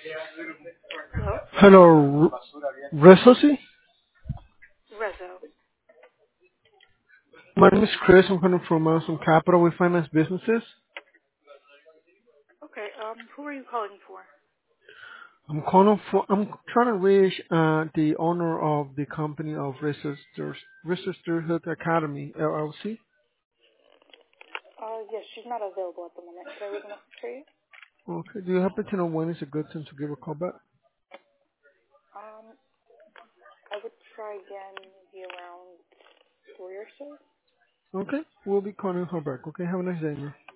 Hello? Hello, Resoci. Rezo. My name is Chris. I'm calling from Awesome Capital. We finance businesses. Okay, who are you calling for? I'm trying to reach the owner of the company of Registered Academy, LLC. Yes, she's not available at the moment. Could I leave a message for you? Okay. Do you happen to know when is a good time to give a call back? Um, I would try again maybe around 3 or so. Okay. We'll be calling her back. Okay. Have a nice day, man.